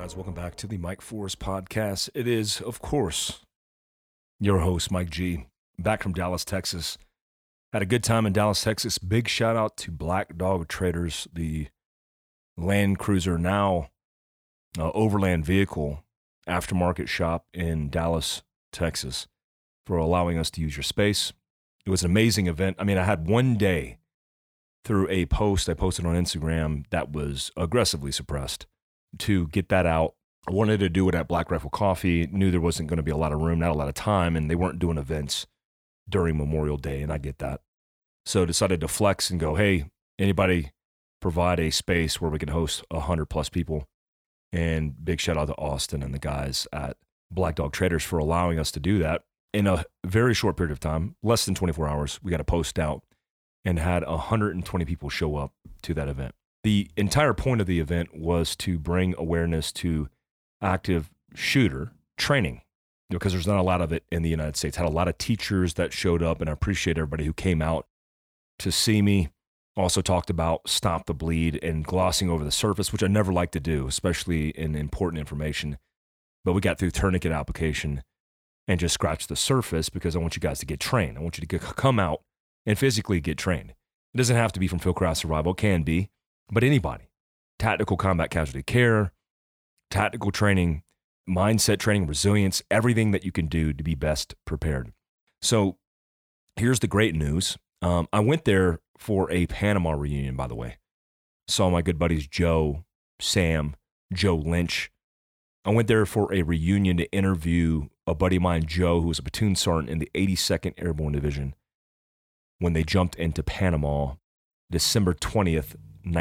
guys? Welcome back to the Mike Forrest podcast. It is, of course, your host, Mike G, back from Dallas, Texas. Had a good time in Dallas, Texas. Big shout out to Black Dog Traders, the Land Cruiser now overland vehicle aftermarket shop in Dallas, Texas, for allowing us to use your space. It was an amazing event. I mean, I had one day through a post I posted on Instagram that was aggressively suppressed to get that out. I wanted to do it at Black Rifle Coffee, knew there wasn't going to be a lot of room, not a lot of time, and they weren't doing events during Memorial Day, and I get that. So decided to flex and go, hey, anybody provide a space where we can host 100 plus people? And big shout out to Austin and the guys at Black Dog Traders for allowing us to do that in a very short period of time, less than 24 hours. We got a post out and had 120 people show up to that event. The entire point of the event was to bring awareness to active shooter training, because there's not a lot of it in the United States. Had a lot of teachers that showed up, and I appreciate everybody who came out to see me. Also talked about stop the bleed and glossing over the surface, which I never like to do, especially in important information. But we got through tourniquet application and just scratched the surface because I want you guys to get trained. I want you to come out and physically get trained. It doesn't have to be from Fieldcraft Survival. It can be, but anybody. Tactical combat casualty care, tactical training, mindset training, resilience, everything that you can do to be best prepared. So here's the great news. I went there for a Panama reunion, by the way. Saw my good buddies Joe, Sam, Joe Lynch. I went there for a reunion to interview a buddy of mine, Joe, who was a platoon sergeant in the 82nd Airborne Division when they jumped into Panama December 20th,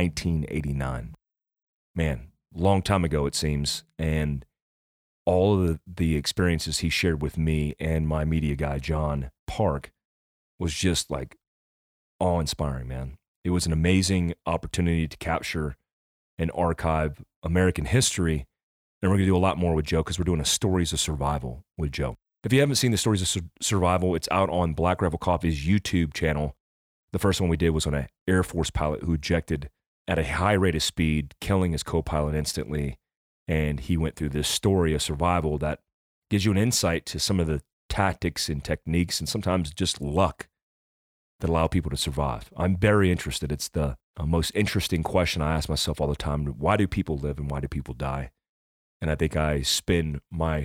1989. Man, long time ago it seems. And all of the experiences he shared with me and my media guy, John Park, was just like awe-inspiring, man. It was an amazing opportunity to capture and archive American history. And we're going to do a lot more with Joe because we're doing a Stories of Survival with Joe. If you haven't seen the Stories of Survival, it's out on Black Rifle Coffee's YouTube channel. The first one we did was on an Air Force pilot who ejected at a high rate of speed, killing his co-pilot instantly. And he went through this story of survival that gives you an insight to some of the tactics and techniques and sometimes just luck that allow people to survive. I'm very interested. It's the most interesting question I ask myself all the time. Why do people live and why do people die? And I think I spend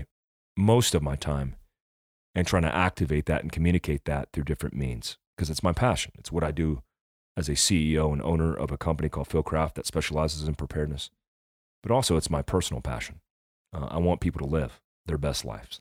most of my time and trying to activate that and communicate that through different means because it's my passion. It's what I do as a CEO and owner of a company called Fieldcraft that specializes in preparedness. But also it's my personal passion. I want people to live their best lives.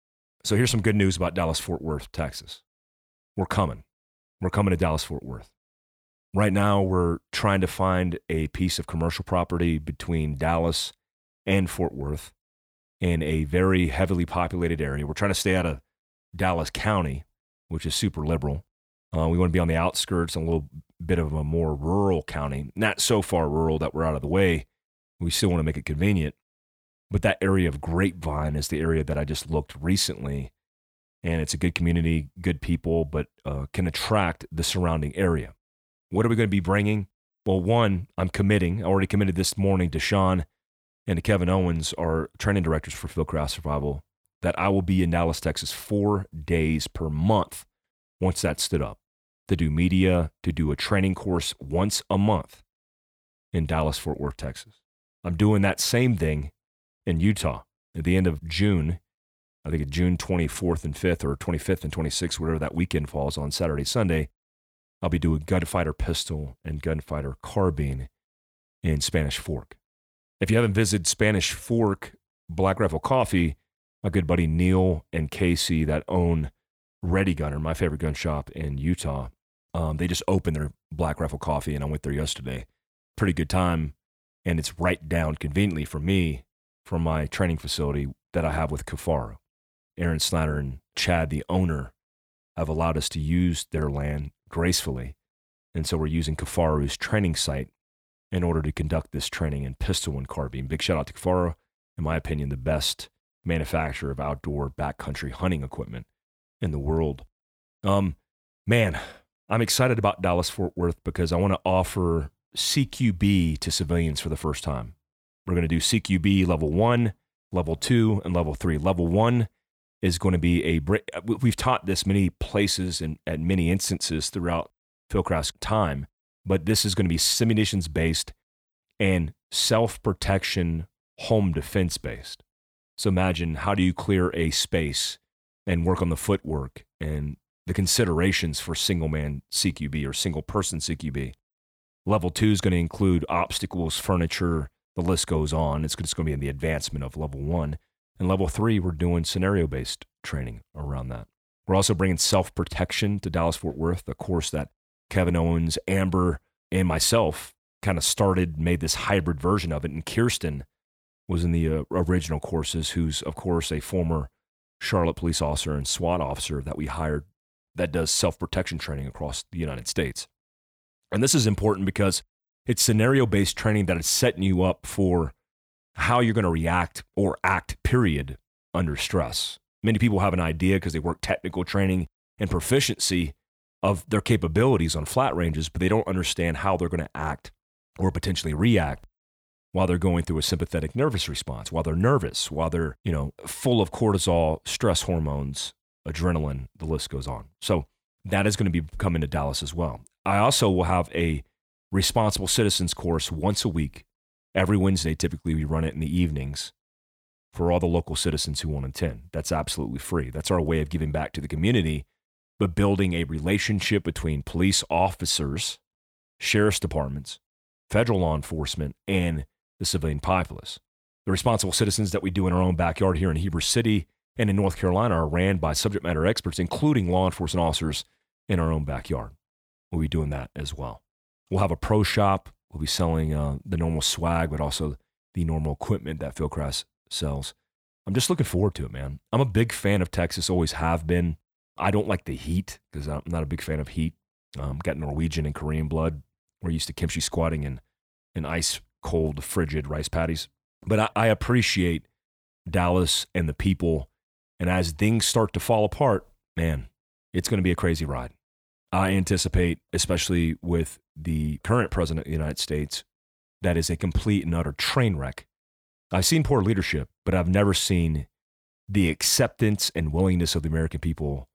So here's some good news about Dallas-Fort Worth, Texas. We're coming. We're coming to Dallas-Fort Worth. Right now, we're trying to find a piece of commercial property between Dallas and Fort Worth in a very heavily populated area. We're trying to stay out of Dallas County, which is super liberal. We want to be on the outskirts, a little bit of a more rural county. Not so far rural that we're out of the way. We still want to make it convenient. But that area of Grapevine is the area that I just looked recently. And it's a good community, good people, but can attract the surrounding area. What are we going to be bringing? Well, one, I'm committing. I already committed this morning to Sean and to Kevin Owens, our training directors for Fieldcraft Survival, that I will be in Dallas, Texas 4 days per month once that stood up, to do media, to do a training course once a month in Dallas, Fort Worth, Texas. I'm doing that same thing in Utah at the end of June. I think it's June 24th and 5th or 25th and 26th, whatever that weekend falls on Saturday, Sunday. I'll be doing gunfighter pistol and gunfighter carbine in Spanish Fork. If you haven't visited Spanish Fork Black Rifle Coffee, my good buddy Neil and Casey that own Ready Gunner, my favorite gun shop in Utah, they just opened their Black Rifle Coffee and I went there yesterday. Pretty good time. And it's right down conveniently for me from my training facility that I have with Kifaru. Aaron Snyder and Chad, the owner, have allowed us to use their land gracefully. And so we're using Kifaru's training site in order to conduct this training in pistol and carbine. Big shout out to Kifaru, in my opinion, the best manufacturer of outdoor backcountry hunting equipment in the world. Man, I'm excited about Dallas-Fort Worth because I want to offer CQB to civilians for the first time. We're going to do CQB level 1, level 2, and level 3. Level 1 is going to be we've taught this many places and at many instances throughout Fieldcraft's time, but this is going to be simulations based and self-protection, home defense based. So imagine, how do you clear a space and work on the footwork and the considerations for single man CQB or single person CQB. Level 2 is going to include obstacles, furniture, the list goes on. It's just going to be in the advancement of level 1. And level 3, we're doing scenario-based training around that. We're also bringing self-protection to Dallas-Fort Worth, a course that Kevin Owens, Amber, and myself kind of made this hybrid version of it. And Kirsten was in the original courses, who's, of course, a former Charlotte police officer and SWAT officer that we hired that does self-protection training across the United States. And this is important because it's scenario-based training that is setting you up for how you're going to react or act, period, under stress. Many people have an idea because they work technical training and proficiency of their capabilities on flat ranges, but they don't understand how they're going to act or potentially react while they're going through a sympathetic nervous response, while they're nervous, while they're, full of cortisol, stress hormones, adrenaline, the list goes on. So that is going to be coming to Dallas as well. I also will have a responsible citizens course once a week. Every Wednesday, typically we run it in the evenings for all the local citizens who want to attend. That's absolutely free. That's our way of giving back to the community, but building a relationship between police officers, sheriff's departments, federal law enforcement, and the civilian populace. The responsible citizens that we do in our own backyard here in Heber City and in North Carolina are ran by subject matter experts, including law enforcement officers in our own backyard. We'll be doing that as well. We'll have a pro shop. We'll be selling the normal swag, but also the normal equipment that Fieldcraft sells. I'm just looking forward to it, man. I'm a big fan of Texas, always have been. I don't like the heat because I'm not a big fan of heat. Got Norwegian and Korean blood. We're used to kimchi squatting and ice cold, frigid rice patties. But I appreciate Dallas and the people. And as things start to fall apart, man, it's going to be a crazy ride. I anticipate, especially with the current president of the United States, that is a complete and utter train wreck. I've seen poor leadership, but I've never seen the acceptance and willingness of the American people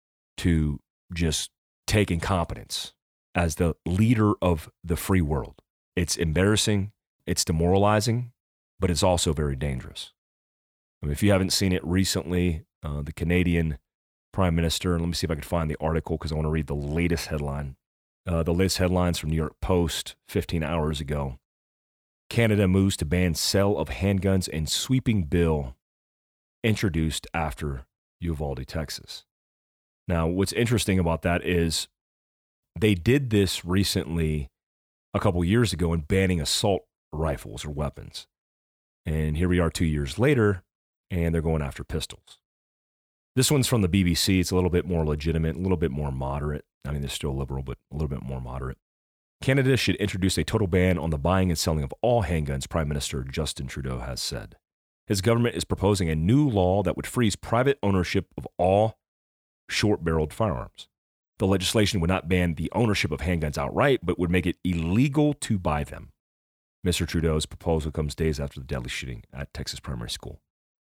to just take incompetence as the leader of the free world. It's embarrassing, it's demoralizing, but it's also very dangerous. I mean, if you haven't seen it recently, the Canadian Prime Minister, and let me see if I can find the article because I want to read the latest headline. The latest headlines from New York Post 15 hours ago. Canada moves to ban sale of handguns and sweeping bill introduced after Uvalde, Texas. Now, what's interesting about that is they did this recently a couple years ago in banning assault rifles or weapons. And here we are 2 years later, and they're going after pistols. This one's from the BBC. It's a little bit more legitimate, a little bit more moderate. I mean, they're still liberal, but a little bit more moderate. Canada should introduce a total ban on the buying and selling of all handguns, Prime Minister Justin Trudeau has said. His government is proposing a new law that would freeze private ownership of all short-barreled firearms. The legislation would not ban the ownership of handguns outright, but would make it illegal to buy them. Mr. Trudeau's proposal comes days after the deadly shooting at Texas Primary School.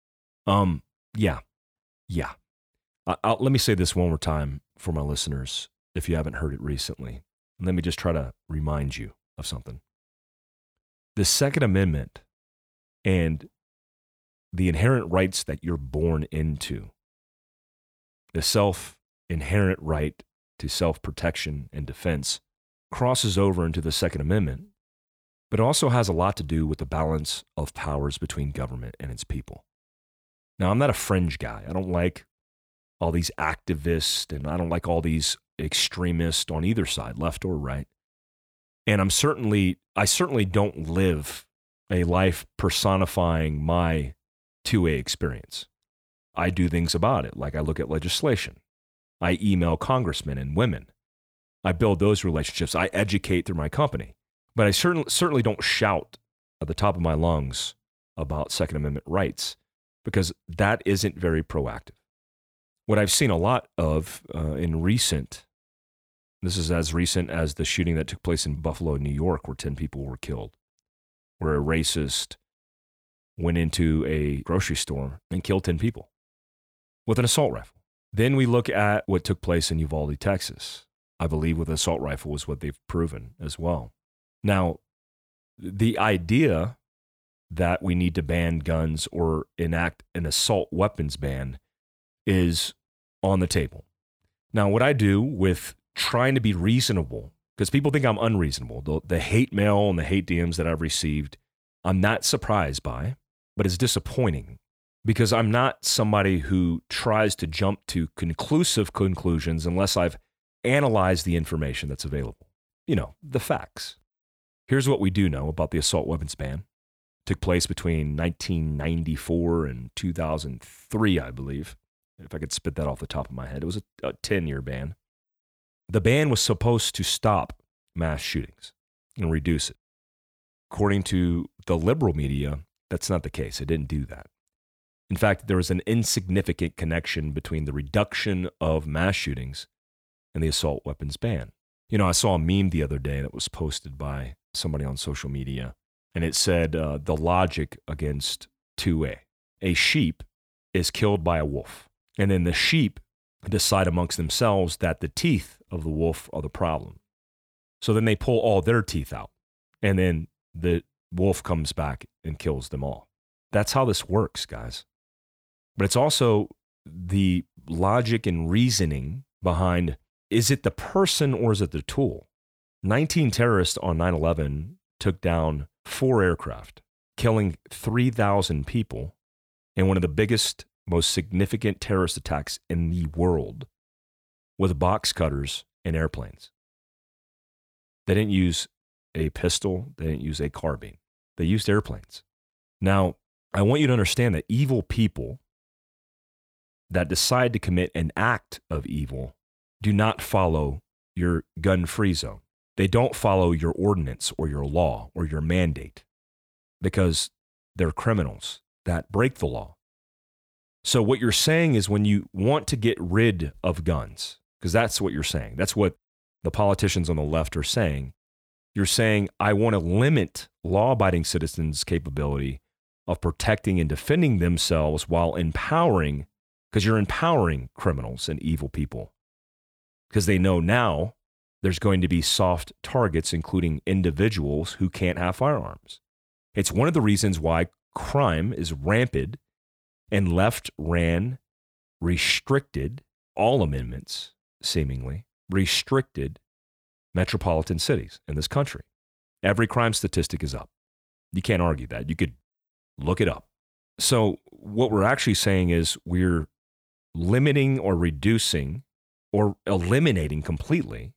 Yeah. Let me say this one more time for my listeners, if you haven't heard it recently. Let me just try to remind you of something. The Second Amendment and the inherent rights that you're born into, the inherent right to self-protection and defense, crosses over into the Second Amendment, but also has a lot to do with the balance of powers between government and its people. Now, I'm not a fringe guy. I don't like all these activists, and I don't like all these extremists on either side, left or right. And I certainly don't live a life personifying my 2A experience. I do things about it, like I look at legislation. I email congressmen and women. I build those relationships. I educate through my company. But I certainly don't shout at the top of my lungs about Second Amendment rights because that isn't very proactive. What I've seen a lot of this is as recent as the shooting that took place in Buffalo, New York, where 10 people were killed, where a racist went into a grocery store and killed 10 people with an assault rifle. Then we look at what took place in Uvalde, Texas. I believe with an assault rifle is what they've proven as well. Now, the idea that we need to ban guns or enact an assault weapons ban is on the table. Now, what I do with trying to be reasonable, because people think I'm unreasonable, the hate mail and the hate DMs that I've received, I'm not surprised by, but it's disappointing because I'm not somebody who tries to jump to conclusive conclusions unless I've analyzed the information that's available. You know, the facts. Here's what we do know about the assault weapons ban. It took place between 1994 and 2003, I believe. If I could spit that off the top of my head. It was a 10-year ban. The ban was supposed to stop mass shootings and reduce it. According to the liberal media, that's not the case. It didn't do that. In fact, there was an insignificant connection between the reduction of mass shootings and the assault weapons ban. You know, I saw a meme the other day that was posted by somebody on social media, and it said the logic against 2A. A sheep is killed by a wolf, and then the sheep decide amongst themselves that the teeth of the wolf are the problem. So then they pull all their teeth out, and then the wolf comes back and kills them all. That's how this works, guys. But it's also the logic and reasoning behind, is it the person or is it the tool? 19 terrorists on 9/11 took down 4 aircraft, killing 3,000 people in one of the biggest, most significant terrorist attacks in the world with box cutters and airplanes. They didn't use a pistol. They didn't use a carbine. They used airplanes. Now, I want you to understand that evil people that decide to commit an act of evil do not follow your gun-free zone. They don't follow your ordinance or your law or your mandate because they're criminals that break the law. So what you're saying is when you want to get rid of guns, because that's what you're saying. That's what the politicians on the left are saying. You're saying, I want to limit law-abiding citizens' capability of protecting and defending themselves while empowering, because you're empowering criminals and evil people. Because they know now there's going to be soft targets, including individuals who can't have firearms. It's one of the reasons why crime is rampant and left ran restricted, all amendments seemingly, restricted metropolitan cities in this country. Every crime statistic is up. You can't argue that. You could look it up. So what we're actually saying is we're limiting or reducing or eliminating completely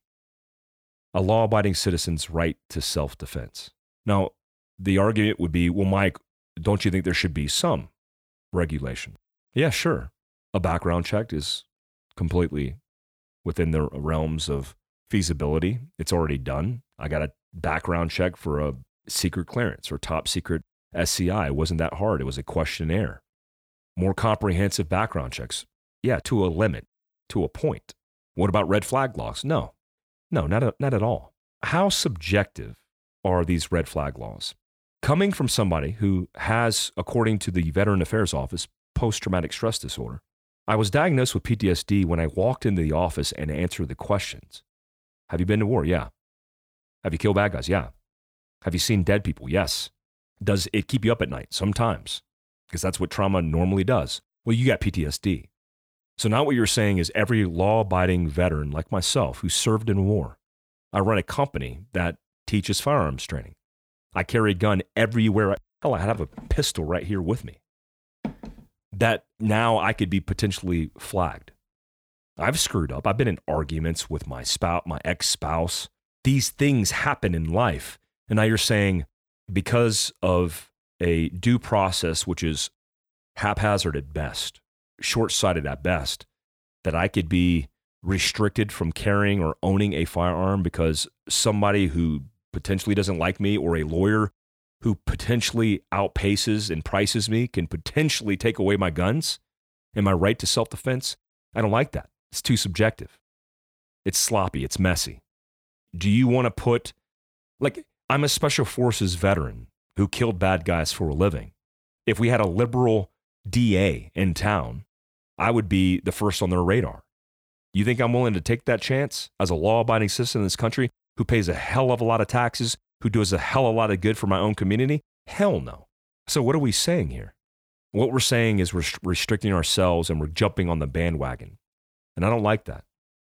a law-abiding citizen's right to self-defense. Now, the argument would be, well, Mike, don't you think there should be some regulation? Yeah, sure. A background check is completely within the realms of feasibility. It's already done. I got a background check for a secret clearance or top secret SCI. It wasn't that hard. It was a questionnaire. More comprehensive background checks. Yeah, to a limit, to a point. What about red flag laws? No, not at all. How subjective are these red flag laws? Coming from somebody who has, according to the Veteran Affairs Office, post-traumatic stress disorder, I was diagnosed with PTSD when I walked into the office and answered the questions. Have you been to war? Yeah. Have you killed bad guys? Yeah. Have you seen dead people? Yes. Does it keep you up at night? Sometimes, because that's what trauma normally does. Well, you got PTSD. So now what you're saying is every law-abiding veteran like myself who served in war, I run a company that teaches firearms training. I carry a gun everywhere. Hell, I have a pistol right here with me. That now I could be potentially flagged. I've screwed up. I've been in arguments with my spouse, my ex-spouse. These things happen in life. And now you're saying because of a due process, which is haphazard at best, short-sighted at best, that I could be restricted from carrying or owning a firearm because somebody who potentially doesn't like me or a lawyer who potentially outpaces and prices me can potentially take away my guns and my right to self-defense. I don't like that. It's too subjective. It's sloppy. It's messy. Do you want to put, like, I'm a special forces veteran who killed bad guys for a living. If we had a liberal DA in town, I would be the first on their radar. You think I'm willing to take that chance as a law-abiding citizen in this country who pays a hell of a lot of taxes, who does a hell of a lot of good for my own community? Hell no. So what are we saying here? What we're saying is we're restricting ourselves and we're jumping on the bandwagon. And I don't like that.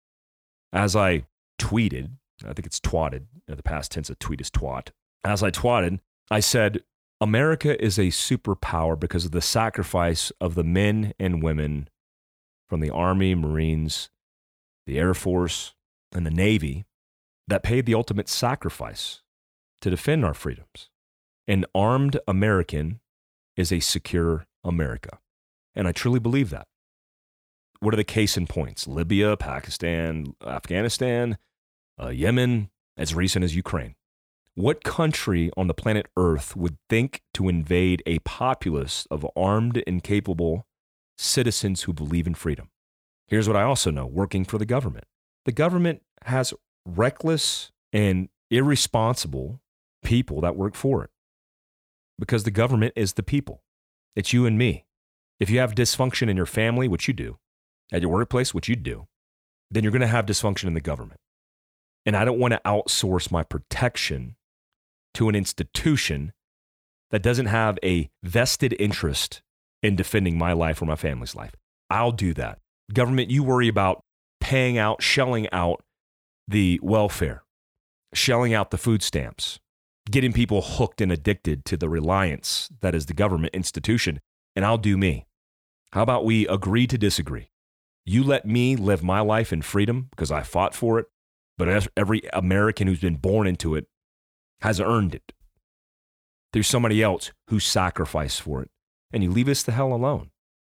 As I tweeted, I think it's twatted, the past tense of tweet is twat. As I twatted, I said, America is a superpower because of the sacrifice of the men and women from the Army, Marines, the Air Force, and the Navy that paid the ultimate sacrifice to defend our freedoms. An armed American is a secure America. And I truly believe that. What are the case in points? Libya, Pakistan, Afghanistan, Yemen, as recent as Ukraine. What country on the planet Earth would think to invade a populace of armed and capable citizens who believe in freedom? Here's what I also know, working for the government. The government has reckless and irresponsible people that work for it because the government is the people. It's you and me. If you have dysfunction in your family, which you do, at your workplace, which you do, then you're going to have dysfunction in the government. And I don't want to outsource my protection to an institution that doesn't have a vested interest in defending my life or my family's life. I'll do that. Government, you worry about paying out, shelling out the welfare, shelling out the food stamps, getting people hooked and addicted to the reliance that is the government institution, and I'll do me. How about we agree to disagree? You let me live my life in freedom because I fought for it, but every American who's been born into it has earned it through somebody else who sacrificed for it, and you leave us the hell alone.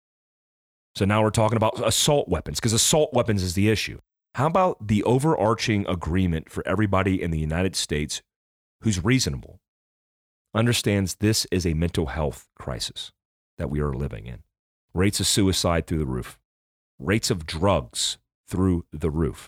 So now we're talking about assault weapons because assault weapons is the issue. How about the overarching agreement for everybody in the United States who's reasonable, understands this is a mental health crisis that we are living in? Rates of suicide through the roof. Rates of drugs through the roof.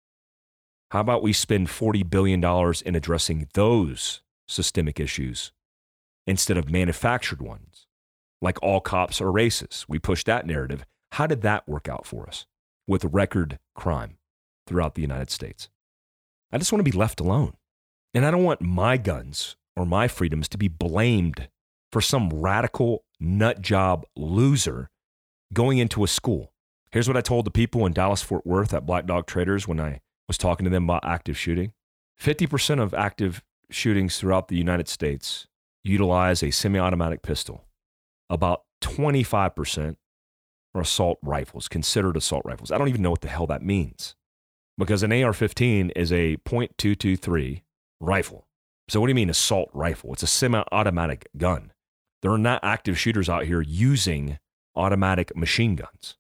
How about we spend $40 billion in addressing those systemic issues instead of manufactured ones? Like all cops are racist. We push that narrative. How did that work out for us with record crime throughout the United States? I just want to be left alone. And I don't want my guns or my freedoms to be blamed for some radical nut job loser going into a school. Here's what I told the people in Dallas-Fort Worth at Black Dog Traders when I was talking to them about active shooting. 50% of active shootings throughout the United States utilize a semi-automatic pistol. About 25% are assault rifles, considered assault rifles. I don't even know what the hell that means because an AR-15 is a .223 rifle. So what do you mean assault rifle? It's a semi-automatic gun. There are not active shooters out here using automatic machine guns.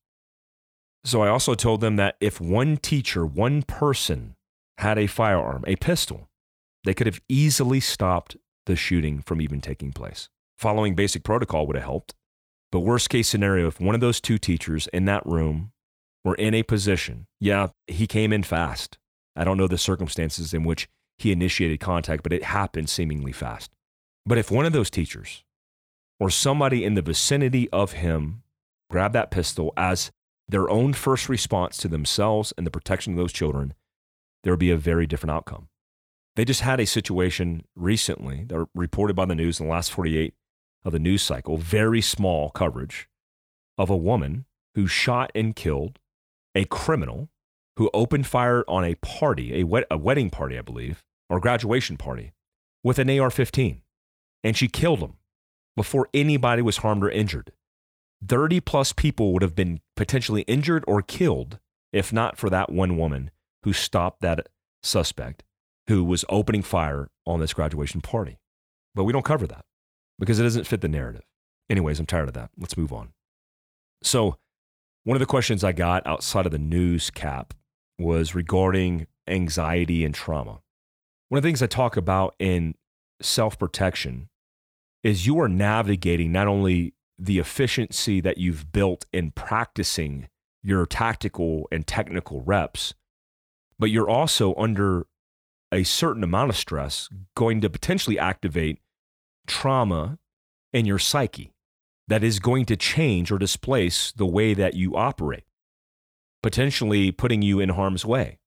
So I also told them that if one teacher, one person had a firearm, a pistol, they could have easily stopped the shooting from even taking place. Following basic protocol would have helped. But worst case scenario, if one of those two teachers in that room were in a position, yeah, he came in fast. I don't know the circumstances in which he initiated contact, but it happened seemingly fast. But if one of those teachers or somebody in the vicinity of him grabbed that pistol as their own first response to themselves and the protection of those children, there would be a very different outcome. They just had a situation recently that were reported by the news in the last 48 of the news cycle, very small coverage, of a woman who shot and killed a criminal who opened fire on a party, a wedding party, I believe, or graduation party, with an AR-15. And she killed him before anybody was harmed or injured. 30 plus people would have been potentially injured or killed if not for that one woman who stopped that suspect who was opening fire on this graduation party. But we don't cover that because it doesn't fit the narrative. Anyways, I'm tired of that. Let's move on. So one of the questions I got outside of the news cap was regarding anxiety and trauma. One of the things I talk about in self-protection is you are navigating not only the efficiency that you've built in practicing your tactical and technical reps, but you're also under a certain amount of stress going to potentially activate trauma in your psyche. that is going to change or displace the way that you operate, potentially putting you in harm's way.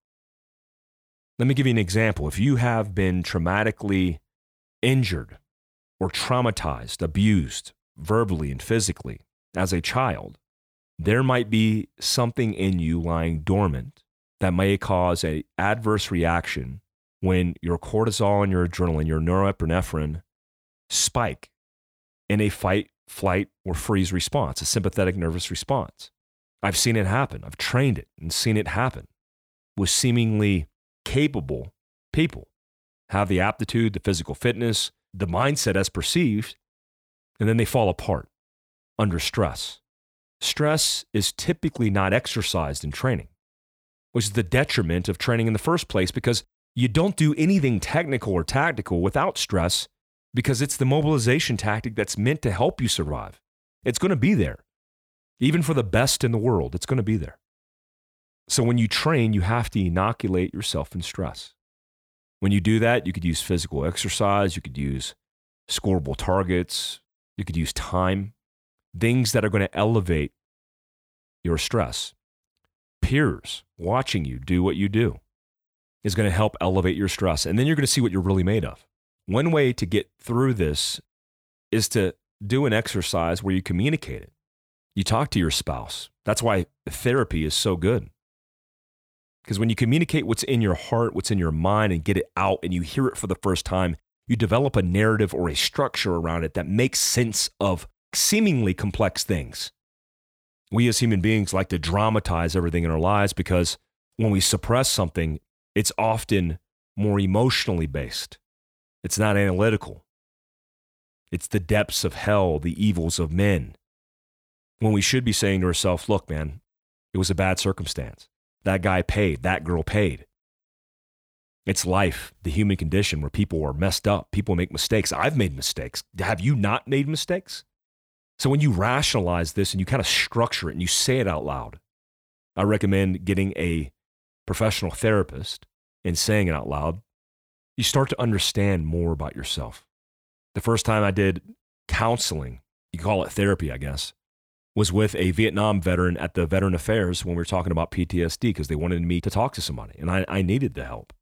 Let me give you an example. If you have been traumatically injured or traumatized, abused verbally and physically as a child, there might be something in you lying dormant that may cause an adverse reaction when your cortisol and your adrenaline, your norepinephrine spike in a fight, flight, or freeze response, a sympathetic nervous response. I've seen it happen. I've trained it and seen it happen with seemingly capable people. Have the aptitude, the physical fitness, the mindset as perceived, and then they fall apart under stress. Stress is typically not exercised in training, which is the detriment of training in the first place, because you don't do anything technical or tactical without stress, because it's the mobilization tactic that's meant to help you survive. It's going to be there. Even for the best in the world, it's going to be there. So when you train, you have to inoculate yourself in stress. When you do that, you could use physical exercise, you could use scoreable targets, you could use time, things that are going to elevate your stress. Peers watching you do what you do is going to help elevate your stress. And then you're going to see what you're really made of. One way to get through this is to do an exercise where you communicate it. You talk to your spouse. That's why therapy is so good. Because when you communicate what's in your heart, what's in your mind, and get it out, and you hear it for the first time, you develop a narrative or a structure around it that makes sense of seemingly complex things. We as human beings like to dramatize everything in our lives because when we suppress something, it's often more emotionally based. It's not analytical. It's the depths of hell, the evils of men. When we should be saying to ourselves, look, man, it was a bad circumstance. That guy paid. That girl paid. It's life, the human condition, where people are messed up. People make mistakes. I've made mistakes. Have you not made mistakes? So when you rationalize this and you kind of structure it and you say it out loud, I recommend getting a professional therapist and saying it out loud. You start to understand more about yourself. The first time I did counseling, you call it therapy, I guess, was with a Vietnam veteran at the Veteran Affairs when we were talking about PTSD, because they wanted me to talk to somebody, and I needed the help.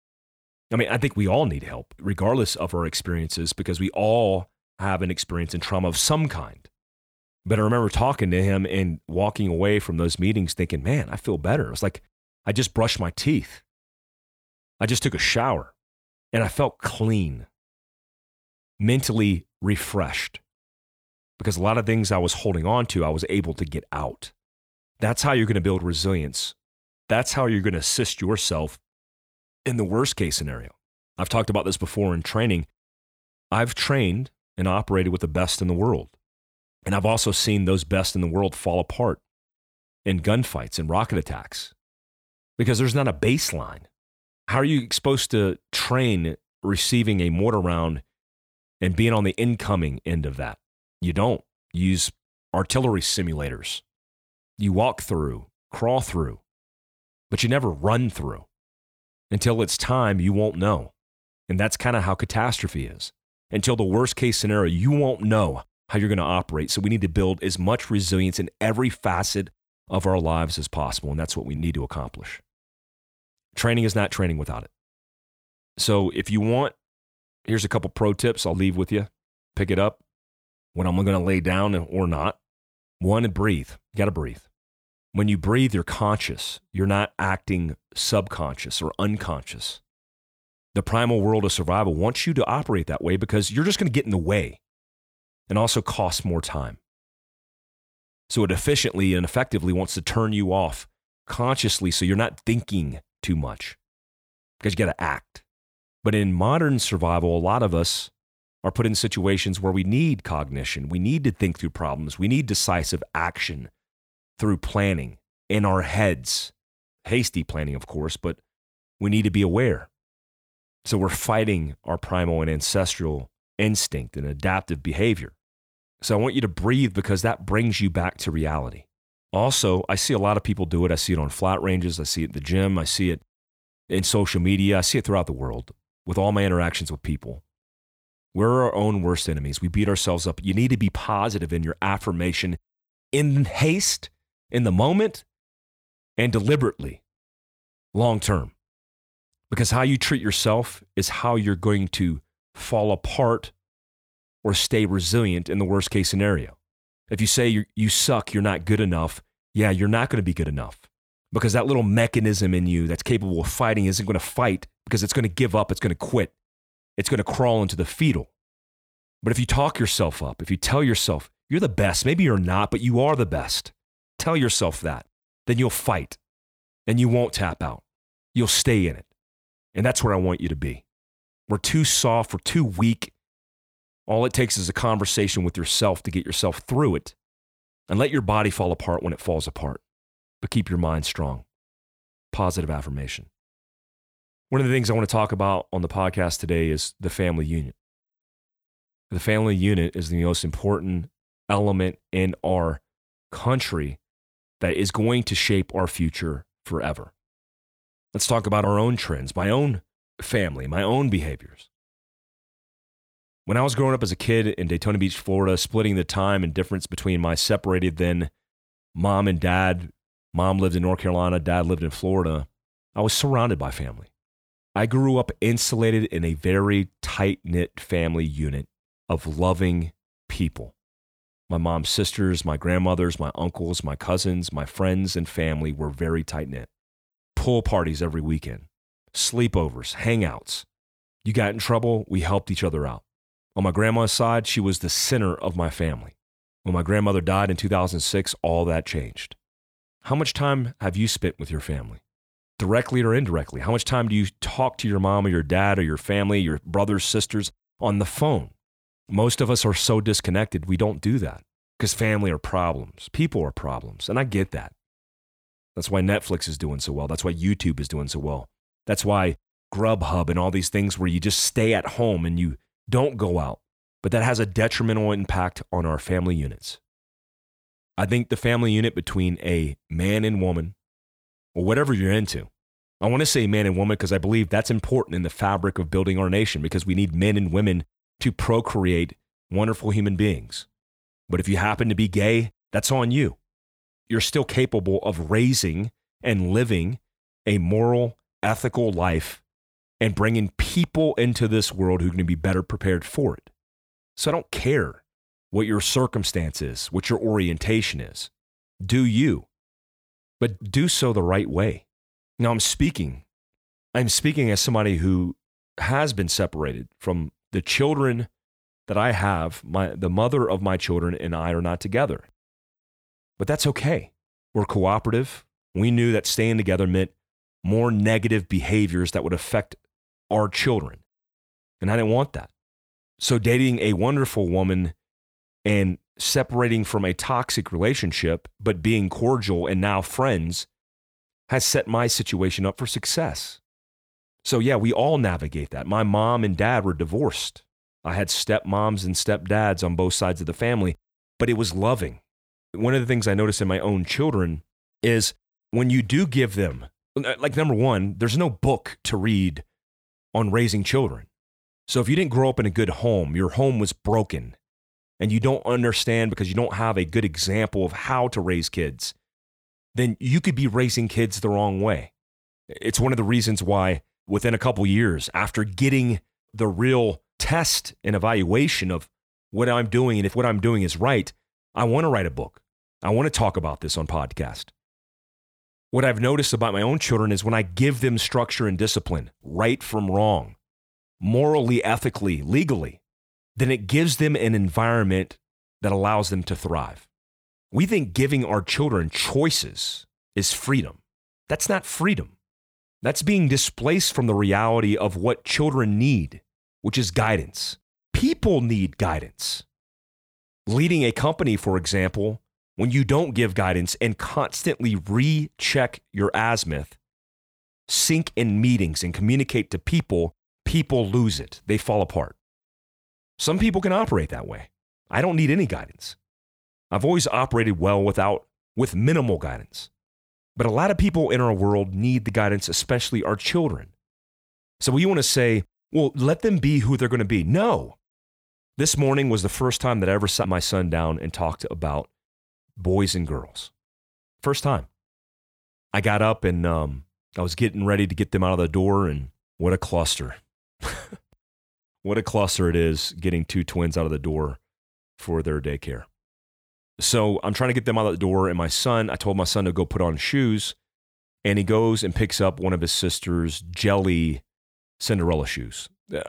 I mean, I think we all need help, regardless of our experiences, because we all have an experience in trauma of some kind. But I remember talking to him and walking away from those meetings thinking, man, I feel better. It was like I just brushed my teeth. I just took a shower, and I felt clean, mentally refreshed. Because a lot of things I was holding on to, I was able to get out. That's how you're going to build resilience. That's how you're going to assist yourself in the worst case scenario. I've talked about this before in training. I've trained and operated with the best in the world. And I've also seen those best in the world fall apart in gunfights and rocket attacks because there's not a baseline. How are you supposed to train receiving a mortar round and being on the incoming end of that? You don't. You use artillery simulators. You walk through, crawl through, but you never run through. Until it's time, you won't know. And that's kind of how catastrophe is. Until the worst case scenario, you won't know how you're going to operate. So we need to build as much resilience in every facet of our lives as possible. And that's what we need to accomplish. Training is not training without it. So if you want, here's a couple pro tips I'll leave with you. Pick it up when I'm going to lay down or not. One, breathe. You got to breathe. When you breathe, you're conscious. You're not acting subconscious or unconscious. The primal world of survival wants you to operate that way because you're just going to get in the way and also cost more time. So it efficiently and effectively wants to turn you off consciously so you're not thinking too much because you got to act. But in modern survival, a lot of us are put in situations where we need cognition. We need to think through problems. We need decisive action through planning in our heads. Hasty planning, of course, but we need to be aware. So we're fighting our primal and ancestral instinct and adaptive behavior. So I want you to breathe because that brings you back to reality. Also, I see a lot of people do it. I see it on flat ranges. I see it at the gym. I see it in social media. I see it throughout the world with all my interactions with people. We're our own worst enemies. We beat ourselves up. You need to be positive in your affirmation in haste, in the moment, and deliberately, long term. Because how you treat yourself is how you're going to fall apart or stay resilient in the worst case scenario. If you say you suck, you're not good enough, yeah, you're not going to be good enough. Because that little mechanism in you that's capable of fighting isn't going to fight because it's going to give up, it's going to quit. It's going to crawl into the fetal. But if you talk yourself up, if you tell yourself, you're the best, maybe you're not, but you are the best. Tell yourself that. Then you'll fight and you won't tap out. You'll stay in it. And that's where I want you to be. We're too soft, we're too weak. All it takes is a conversation with yourself to get yourself through it and let your body fall apart when it falls apart. But keep your mind strong. Positive affirmation. One of the things I want to talk about on the podcast today is the family unit. The family unit is the most important element in our country that is going to shape our future forever. Let's talk about our own trends, my own family, my own behaviors. When I was growing up as a kid in Daytona Beach, Florida, splitting the time and difference between my separated then mom and dad, mom lived in North Carolina, dad lived in Florida, I was surrounded by family. I grew up insulated in a very tight-knit family unit of loving people. My mom's sisters, my grandmothers, my uncles, my cousins, my friends and family were very tight-knit. Pool parties every weekend, sleepovers, hangouts. You got in trouble, we helped each other out. On my grandma's side, she was the center of my family. When my grandmother died in 2006, all that changed. How much time have you spent with your family? Directly or indirectly? How much time do you talk to your mom or your dad or your family, your brothers, sisters on the phone? Most of us are so disconnected, we don't do that because family are problems. People are problems, and I get that. That's why Netflix is doing so well. That's why YouTube is doing so well. That's why Grubhub and all these things where you just stay at home and you don't go out. But that has a detrimental impact on our family units. I think the family unit between a man and woman, or whatever you're into, I want to say man and woman because I believe that's important in the fabric of building our nation because we need men and women to procreate wonderful human beings. But if you happen to be gay, that's on you. You're still capable of raising and living a moral, ethical life and bringing people into this world who are going to be better prepared for it. So I don't care what your circumstance is, what your orientation is. Do you, but do so the right way. Now I'm speaking as somebody who has been separated from the children that I have. The mother of my children and I are not together. But that's okay. We're cooperative. We knew that staying together meant more negative behaviors that would affect our children. And I didn't want that. So dating a wonderful woman and separating from a toxic relationship, but being cordial and now friends, has set my situation up for success. So yeah, we all navigate that. My mom and dad were divorced. I had stepmoms and stepdads on both sides of the family, but it was loving. One of the things I notice in my own children is when you do give them, like number one, there's no book to read on raising children. So if you didn't grow up in a good home, your home was broken, and you don't understand because you don't have a good example of how to raise kids, then you could be raising kids the wrong way. It's one of the reasons why within a couple years, after getting the real test and evaluation of what I'm doing and if what I'm doing is right, I want to write a book. I want to talk about this on podcast. What I've noticed about my own children is when I give them structure and discipline, right from wrong, morally, ethically, legally, then it gives them an environment that allows them to thrive. We think giving our children choices is freedom. That's not freedom. That's being displaced from the reality of what children need, which is guidance. People need guidance. Leading a company, for example, when you don't give guidance and constantly recheck your azimuth, sync in meetings and communicate to people, people lose it. They fall apart. Some people can operate that way. I don't need any guidance. I've always operated well with minimal guidance. But a lot of people in our world need the guidance, especially our children. So we want to say, well, let them be who they're going to be. No, This morning was the first time that I ever sat my son down and talked about boys and girls. First time. I got up and I was getting ready to get them out of the door, and what a cluster. What a cluster it is getting two twins out of the door for their daycare. So I'm trying to get them out of the door, and I told my son to go put on shoes, and he goes and picks up one of his sister's jelly Cinderella shoes.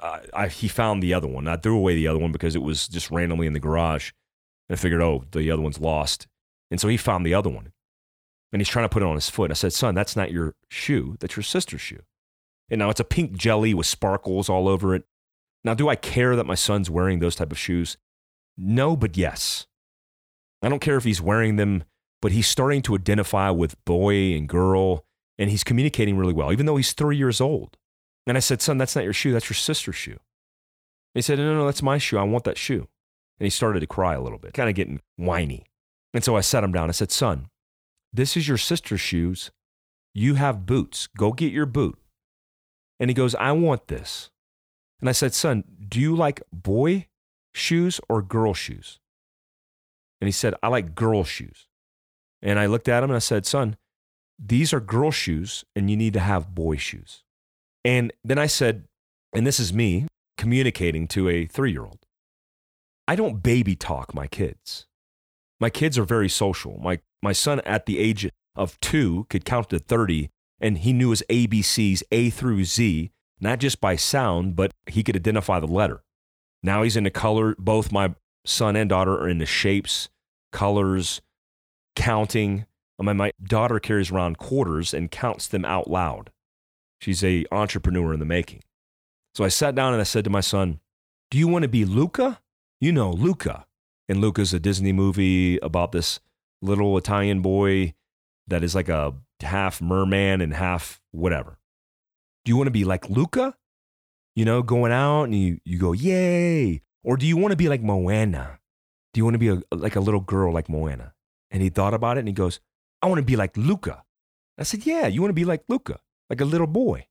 He found the other one. I threw away the other one because it was just randomly in the garage. And I figured, the other one's lost. And so he found the other one. And he's trying to put it on his foot. And I said, son, that's not your shoe. That's your sister's shoe. And now it's a pink jelly with sparkles all over it. Now, do I care that my son's wearing those type of shoes? No, but yes. I don't care if he's wearing them, but he's starting to identify with boy and girl, and he's communicating really well, even though he's 3 years old. And I said, son, that's not your shoe. That's your sister's shoe. And he said, no, that's my shoe. I want that shoe. And he started to cry a little bit, kind of getting whiny. And so I sat him down. I said, son, this is your sister's shoes. You have boots. Go get your boot. And he goes, I want this. And I said, son, do you like boy shoes or girl shoes? And he said, I like girl shoes. And I looked at him and I said, son, these are girl shoes and you need to have boy shoes. And then I said, and this is me communicating to a 3-year-old, I don't baby talk my kids. My kids are very social. My son at the age of 2 could count to 30, and he knew his ABCs A through Z, not just by sound, but he could identify the letter. Now he's into color. Both my son and daughter are into shapes, colors, counting. My daughter carries around quarters and counts them out loud. She's an entrepreneur in the making. So I sat down and I said to my son, do you want to be Luca? You know Luca. And Luca's a Disney movie about this little Italian boy that is like a half merman and half whatever. Do you want to be like Luca? You know, going out and you go, yay. Or do you want to be like Moana? Do you want to be like a little girl like Moana? And he thought about it and he goes, I want to be like Luca. I said, yeah, you want to be like Luca, like a little boy.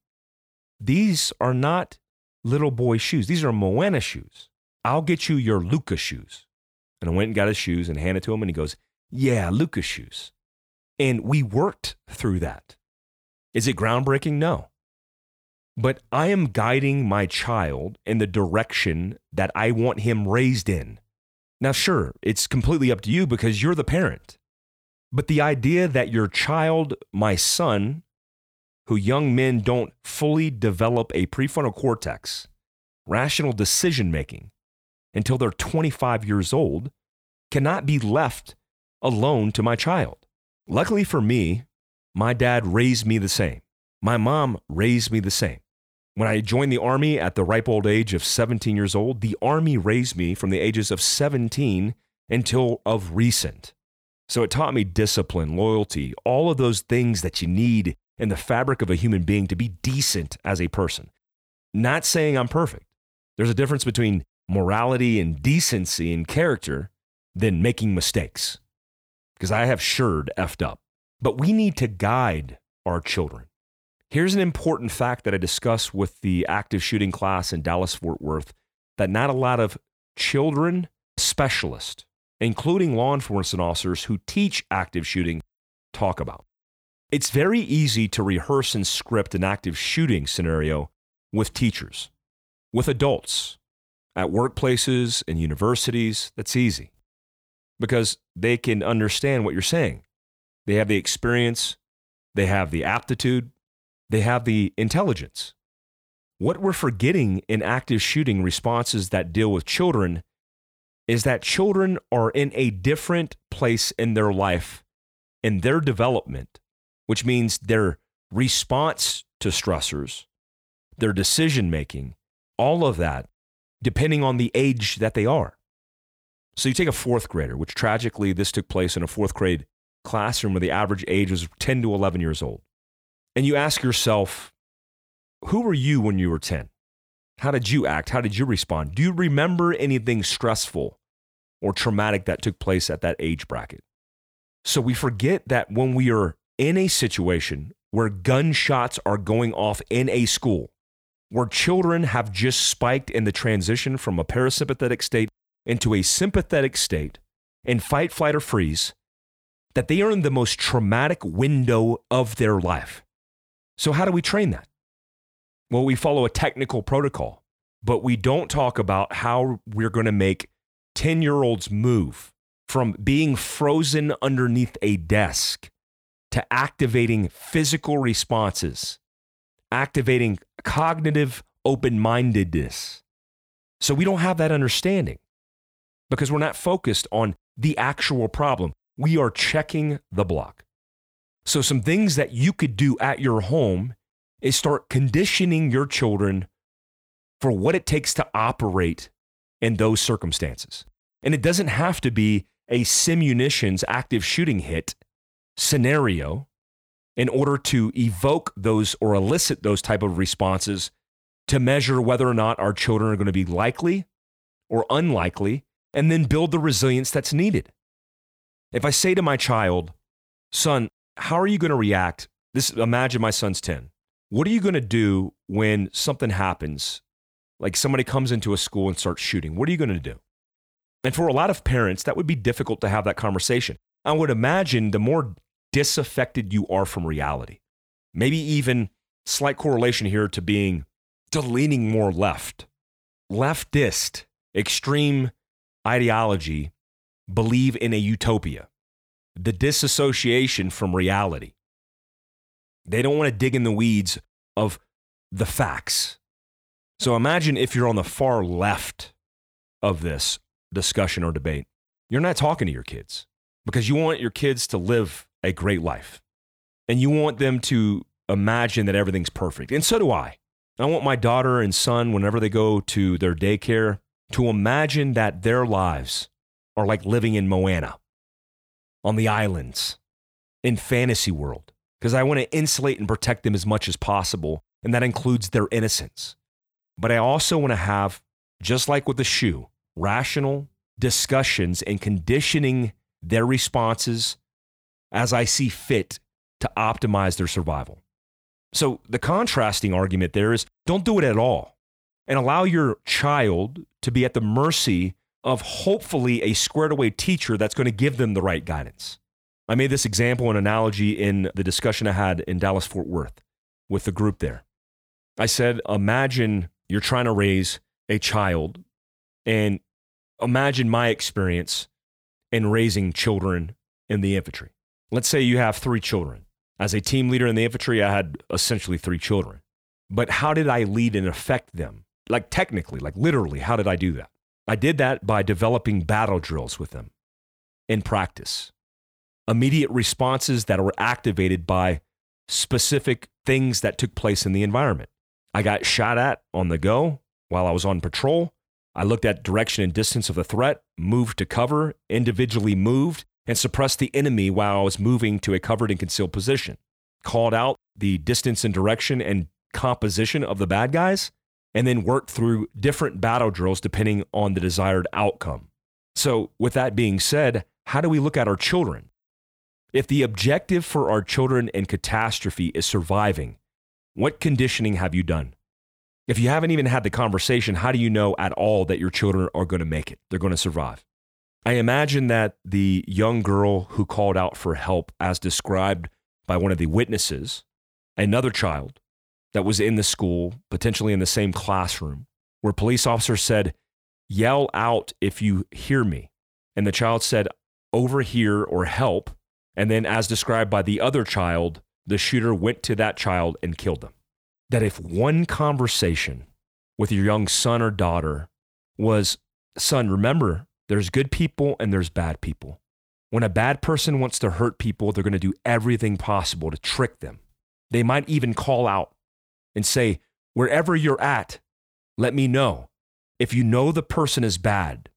These are not little boy shoes. These are Moana shoes. I'll get you your Luca shoes. And I went and got his shoes and handed it to him and he goes, yeah, Luca shoes. And we worked through that. Is it groundbreaking? No. But I am guiding my child in the direction that I want him raised in. Now, sure, it's completely up to you because you're the parent. But the idea that your child, my son, who young men don't fully develop a prefrontal cortex, rational decision making, until they're 25 years old, cannot be left alone to my child. Luckily for me, my dad raised me the same. My mom raised me the same. When I joined the Army at the ripe old age of 17 years old, the Army raised me from the ages of 17 until of recent. So it taught me discipline, loyalty, all of those things that you need in the fabric of a human being to be decent as a person. Not saying I'm perfect. There's a difference between morality and decency and character than making mistakes. Because I have sure effed up. But we need to guide our children. Here's an important fact that I discussed with the active shooting class in Dallas-Fort Worth that not a lot of children specialists, including law enforcement officers who teach active shooting, talk about. It's very easy to rehearse and script an active shooting scenario with teachers, with adults, at workplaces and universities. That's easy because they can understand what you're saying. They have the experience, they have the aptitude, they have the intelligence. What we're forgetting in active shooting responses that deal with children is that children are in a different place in their life, in their development, which means their response to stressors, their decision-making, all of that, depending on the age that they are. So you take a fourth grader, which tragically this took place in a fourth grade classroom where the average age was 10 to 11 years old. And you ask yourself, who were you when you were 10? How did you act? How did you respond? Do you remember anything stressful or traumatic that took place at that age bracket? So we forget that when we are in a situation where gunshots are going off in a school, where children have just spiked in the transition from a parasympathetic state into a sympathetic state in fight, flight, or freeze, that they are in the most traumatic window of their life. So how do we train that? Well, we follow a technical protocol, but we don't talk about how we're going to make 10-year-olds move from being frozen underneath a desk to activating physical responses, activating cognitive open-mindedness. So we don't have that understanding because we're not focused on the actual problem. We are checking the block. So some things that you could do at your home is start conditioning your children for what it takes to operate in those circumstances. And it doesn't have to be a simunitions active shooting hit scenario in order to evoke those or elicit those type of responses to measure whether or not our children are going to be likely or unlikely, and then build the resilience that's needed. If I say to my child, son, how are you going to react? Imagine my son's 10. What are you going to do when something happens? Like somebody comes into a school and starts shooting. What are you going to do? And for a lot of parents, that would be difficult to have that conversation. I would imagine the more disaffected you are from reality, maybe even slight correlation here to leaning more left. Leftist, extreme ideology, believe in a utopia, the disassociation from reality. They don't want to dig in the weeds of the facts. So imagine if you're on the far left of this discussion or debate. You're not talking to your kids because you want your kids to live a great life. And you want them to imagine that everything's perfect. And so do I. I want my daughter and son, whenever they go to their daycare, to imagine that their lives are like living in Moana, on the islands, in fantasy world. Because I want to insulate and protect them as much as possible. And that includes their innocence. But I also want to have, just like with the shoe, rational discussions and conditioning their responses as I see fit to optimize their survival. So the contrasting argument there is don't do it at all and allow your child to be at the mercy of hopefully a squared away teacher that's going to give them the right guidance. I made this example and analogy in the discussion I had in Dallas, Fort Worth with the group there. I said, imagine you're trying to raise a child and imagine my experience in raising children in the infantry. Let's say you have 3 children. As a team leader in the infantry, I had essentially 3 children. But how did I lead and affect them? Like technically, like literally, how did I do that? I did that by developing battle drills with them in practice. Immediate responses that were activated by specific things that took place in the environment. I got shot at on the go while I was on patrol. I looked at direction and distance of the threat, moved to cover, individually moved, and suppressed the enemy while I was moving to a covered and concealed position. Called out the distance and direction and composition of the bad guys, and then worked through different battle drills depending on the desired outcome. So with that being said, how do we look at our children? If the objective for our children in catastrophe is surviving, what conditioning have you done? If you haven't even had the conversation, how do you know at all that your children are going to make it? They're going to survive. I imagine that the young girl who called out for help, as described by one of the witnesses, another child that was in the school, potentially in the same classroom, where police officer said, "Yell out if you hear me." And the child said, "Over here," or "help." And then as described by the other child, the shooter went to that child and killed them. That if one conversation with your young son or daughter was, "Son, remember, there's good people and there's bad people. When a bad person wants to hurt people, they're going to do everything possible to trick them. They might even call out and say, 'Wherever you're at, let me know. If you know the person is bad,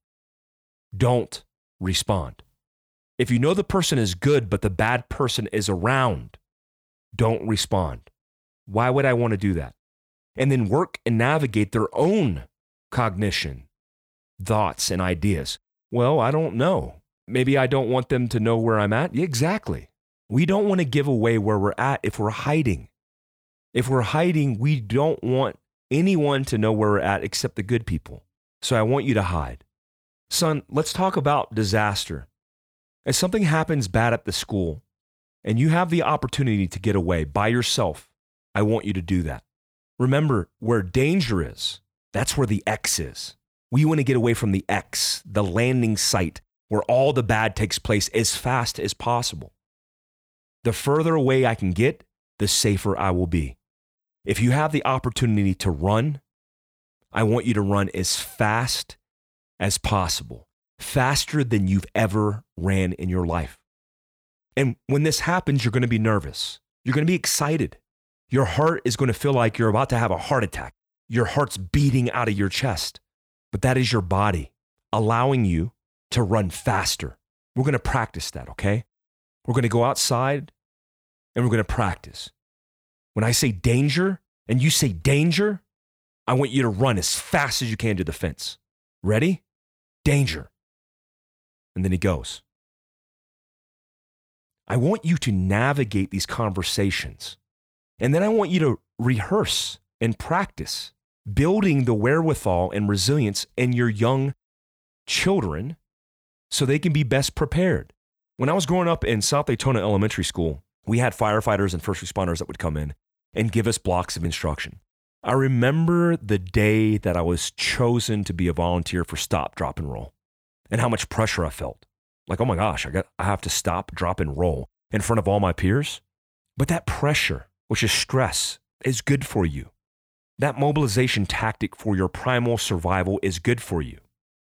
don't respond. If you know the person is good, but the bad person is around, don't respond.' Why would I want to do that?" And then work and navigate their own cognition, thoughts, and ideas. Well, I don't know. Maybe I don't want them to know where I'm at. Yeah, exactly. We don't want to give away where we're at if we're hiding. If we're hiding, we don't want anyone to know where we're at except the good people. So I want you to hide. Son, let's talk about disaster. If something happens bad at the school and you have the opportunity to get away by yourself, I want you to do that. Remember, where danger is, that's where the X is. We want to get away from the X, the landing site where all the bad takes place as fast as possible. The further away I can get, the safer I will be. If you have the opportunity to run, I want you to run as fast as possible, faster than you've ever ran in your life. And when this happens, you're going to be nervous. You're going to be excited. Your heart is going to feel like you're about to have a heart attack. Your heart's beating out of your chest. But that is your body allowing you to run faster. We're going to practice that, okay? We're going to go outside and we're going to practice. When I say danger and you say danger, I want you to run as fast as you can to the fence. Ready? Danger. And then he goes. I want you to navigate these conversations. And then I want you to rehearse and practice building the wherewithal and resilience in your young children so they can be best prepared. When I was growing up in South Daytona Elementary School, we had firefighters and first responders that would come in and give us blocks of instruction. I remember the day that I was chosen to be a volunteer for Stop, Drop, and Roll and how much pressure I felt. Like, oh my gosh, I have to stop, drop, and roll in front of all my peers. But that pressure, which is stress, is good for you. That mobilization tactic for your primal survival is good for you.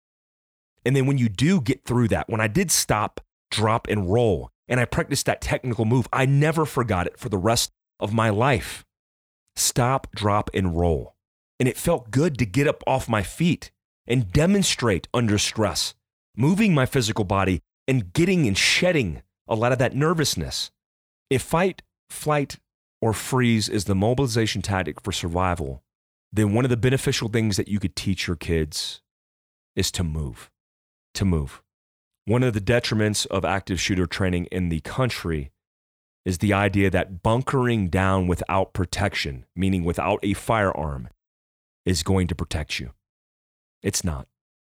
And then when you do get through that, when I did stop, drop, and roll, and I practiced that technical move, I never forgot it for the rest of my life. Stop, drop, and roll. And it felt good to get up off my feet and demonstrate under stress, moving my physical body and getting and shedding a lot of that nervousness. If fight, flight, or freeze is the mobilization tactic for survival, then one of the beneficial things that you could teach your kids is to move. To move. One of the detriments of active shooter training in the country is the idea that bunkering down without protection, meaning without a firearm, is going to protect you. It's not.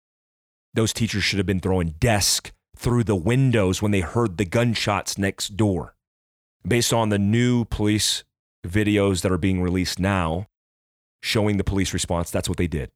Those teachers should have been throwing desks through the windows when they heard the gunshots next door. Based on the new police videos that are being released now, showing the police response, that's what they did.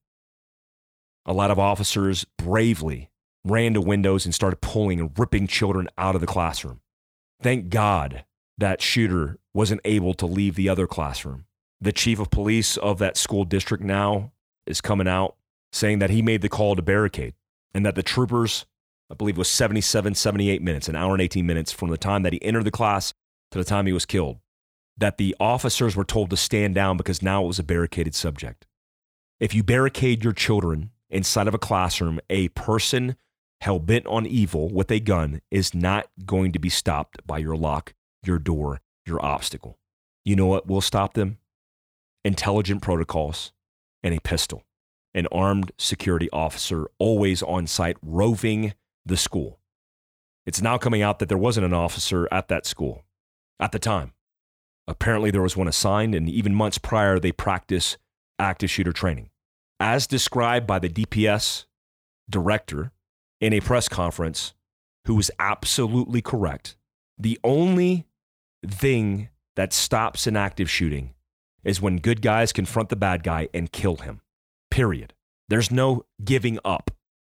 A lot of officers bravely ran to windows and started pulling and ripping children out of the classroom. Thank God that shooter wasn't able to leave the other classroom. The chief of police of that school district now is coming out saying that he made the call to barricade and that the troopers, I believe it was 78 minutes, an hour and 18 minutes from the time that he entered the class to the time he was killed, that the officers were told to stand down because now it was a barricaded subject. If you barricade your children inside of a classroom, a person hell-bent on evil with a gun is not going to be stopped by your lock, your door, your obstacle. You know what will stop them? Intelligent protocols and a pistol. An armed security officer always on site roving the school. It's now coming out that there wasn't an officer at that school at the time. Apparently there was one assigned, and even months prior, they practiced active shooter training. As described by the DPS director in a press conference, who was absolutely correct, the only thing that stops an active shooting is when good guys confront the bad guy and kill him. Period. There's no giving up.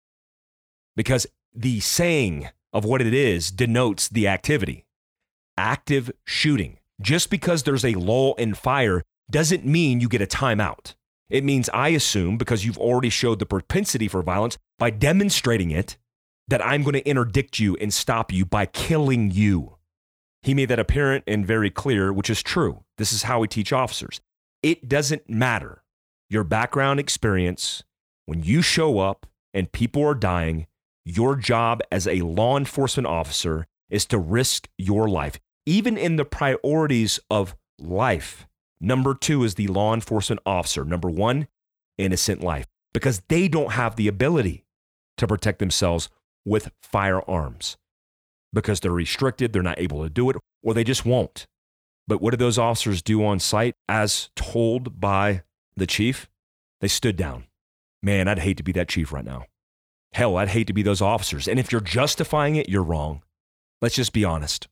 Because the saying of what it is denotes the activity. Active shooting. Just because there's a lull in fire doesn't mean you get a timeout. It means I assume, because you've already showed the propensity for violence by demonstrating it, that I'm going to interdict you and stop you by killing you. He made that apparent and very clear, which is true. This is how we teach officers. It doesn't matter your background experience. When you show up and people are dying, your job as a law enforcement officer is to risk your life. Even in the priorities of life, number 2 is the law enforcement officer. Number 1, innocent life, because they don't have the ability to protect themselves with firearms because they're restricted, they're not able to do it, or they just won't. But what do those officers do on site as told by the chief, they stood down. Man, I'd hate to be that chief right now. Hell, I'd hate to be those officers. And if you're justifying it, you're wrong. Let's just be honest.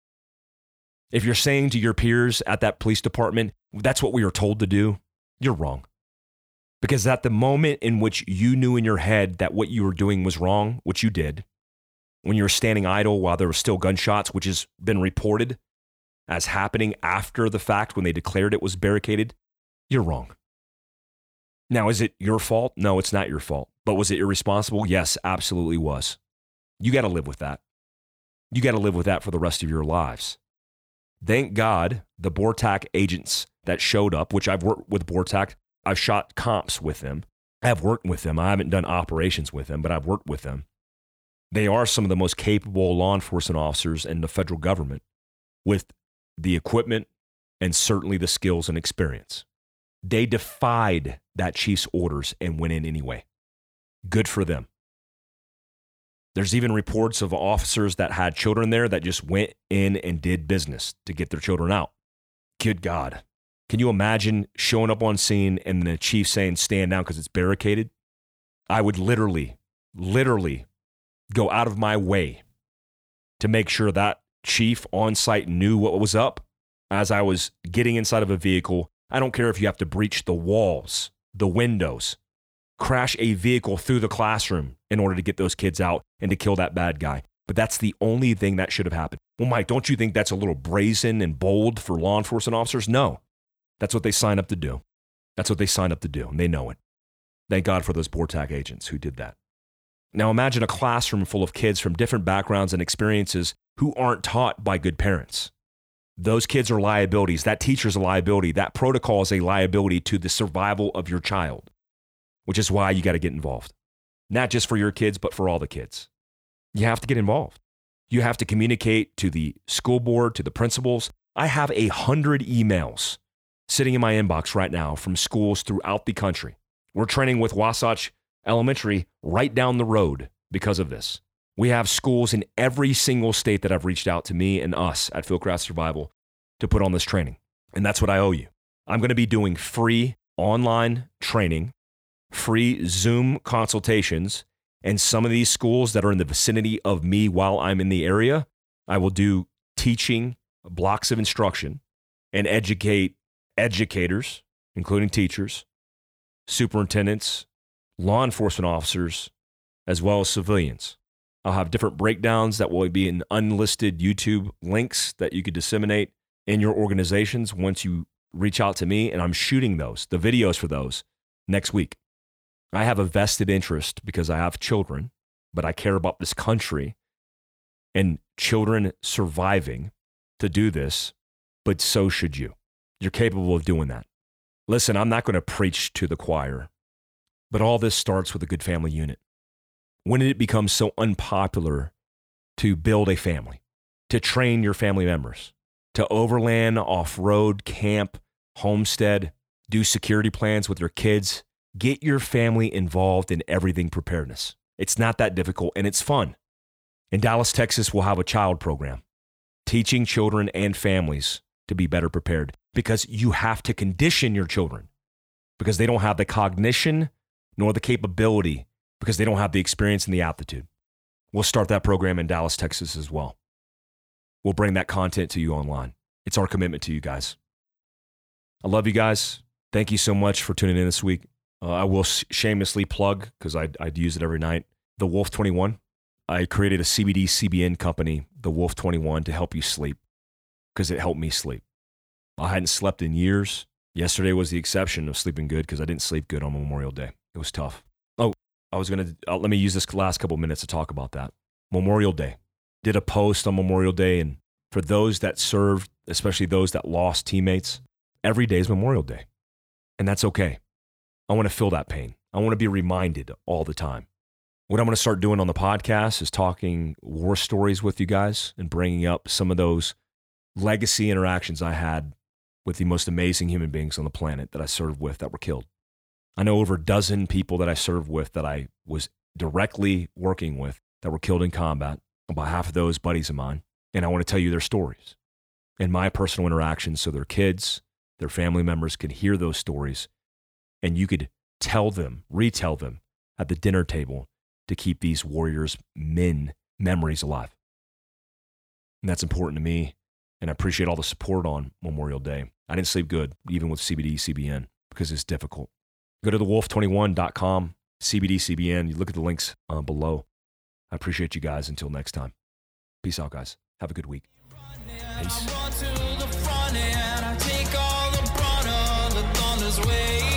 If you're saying to your peers at that police department, that's what we were told to do, you're wrong. Because at the moment in which you knew in your head that what you were doing was wrong, which you did, when you were standing idle while there were still gunshots, which has been reported as happening after the fact when they declared it was barricaded, you're wrong. Now, is it your fault? No, it's not your fault. But was it irresponsible? Yes, absolutely was. You got to live with that. You got to live with that for the rest of your lives. Thank God the BORTAC agents that showed up, which I've worked with BORTAC, I've shot comps with them. I've worked with them. I haven't done operations with them, but I've worked with them. They are some of the most capable law enforcement officers in the federal government with the equipment and certainly the skills and experience. They defied that chief's orders and went in anyway. Good for them. There's even reports of officers that had children there that just went in and did business to get their children out. Good God. Can you imagine showing up on scene and the chief saying, stand down because it's barricaded? I would literally go out of my way to make sure that chief on site knew what was up as I was getting inside of a vehicle. I don't care if you have to breach the walls, the windows, crash a vehicle through the classroom in order to get those kids out and to kill that bad guy. But that's the only thing that should have happened. Well, Mike, don't you think that's a little brazen and bold for law enforcement officers? No. That's what they signed up to do. That's what they signed up to do, and they know it. Thank God for those BORTAC agents who did that. Now imagine a classroom full of kids from different backgrounds and experiences who aren't taught by good parents. Those kids are liabilities. That teacher's a liability. That protocol is a liability to the survival of your child, which is why you got to get involved. Not just for your kids, but for all the kids. You have to get involved. You have to communicate to the school board, to the principals. I have 100 emails sitting in my inbox right now from schools throughout the country. We're training with Wasatch Elementary right down the road because of this. We have schools in every single state that have reached out to me and us at Fieldcraft Survival to put on this training. And that's what I owe you. I'm going to be doing free online training, free Zoom consultations, and some of these schools that are in the vicinity of me while I'm in the area, I will do teaching blocks of instruction and educate educators, including teachers, superintendents, law enforcement officers, as well as civilians. I'll have different breakdowns that will be in unlisted YouTube links that you could disseminate in your organizations once you reach out to me, and I'm shooting those, the videos for those, next week. I have a vested interest because I have children, but I care about this country and children surviving to do this, but so should you. You're capable of doing that. Listen, I'm not going to preach to the choir, but all this starts with a good family unit. When did it become so unpopular to build a family, to train your family members, to overland, off-road, camp, homestead, do security plans with your kids? Get your family involved in everything preparedness. It's not that difficult, and it's fun. In Dallas, Texas, we'll have a child program teaching children and families to be better prepared because you have to condition your children because they don't have the cognition nor the capability because they don't have the experience and the aptitude. We'll start that program in Dallas, Texas as well. We'll bring that content to you online. It's our commitment to you guys. I love you guys. Thank you so much for tuning in this week. I will shamelessly plug, because I'd use it every night, the Wolf 21. I created a CBD CBN company, the Wolf 21, to help you sleep because it helped me sleep. I hadn't slept in years. Yesterday was the exception of sleeping good because I didn't sleep good on Memorial Day. It was tough. Oh, let me use this last couple minutes to talk about that. Memorial Day. Did a post on Memorial Day, and for those that served, especially those that lost teammates, every day is Memorial Day, and that's okay. I want to feel that pain. I want to be reminded all the time. What I'm going to start doing on the podcast is talking war stories with you guys and bringing up some of those legacy interactions I had with the most amazing human beings on the planet that I served with that were killed. I know over a dozen people that I served with that I was directly working with that were killed in combat, about half of those buddies of mine, and I want to tell you their stories and my personal interactions so their kids, their family members can hear those stories And you could tell them, retell them at the dinner table to keep these Warriors men memories alive. And that's important to me. And I appreciate all the support on Memorial Day. I didn't sleep good, even with CBD, CBN, because it's difficult. Go to thewolf21.com, CBD, CBN. You look at the links below. I appreciate you guys. Until next time. Peace out, guys. Have a good week. Peace.